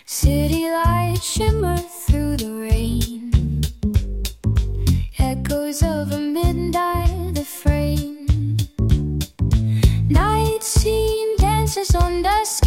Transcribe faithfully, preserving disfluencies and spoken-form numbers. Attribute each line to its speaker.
Speaker 1: City lights shimmer through the rain, echoes of a midnight that frame. Night scene dances on the sky.